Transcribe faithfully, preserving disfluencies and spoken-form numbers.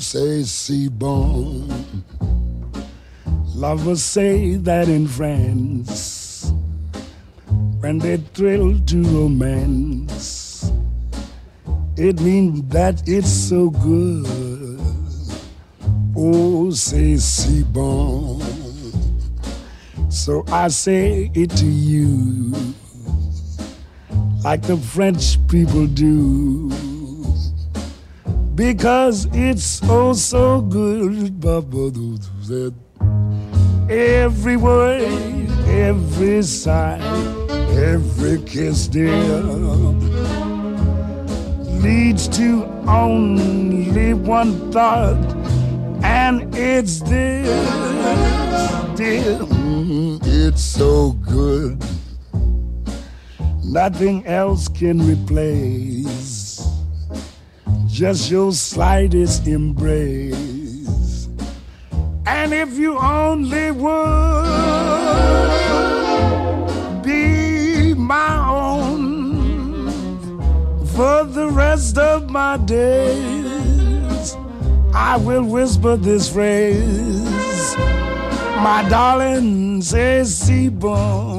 say c'est bon. Lovers say that in France, when they thrill to romance, it means that it's so good. Oh, say c'est bon. So I say it to you, like the French people do, because it's oh so good. Every word, every sigh, every kiss, dear, leads to only one thought, and it's this, dear. Mm, it's so good, nothing else can replace just your slightest embrace. And if you only would be my own for the rest of my days, I will whisper this phrase, my darling, say c'est bon.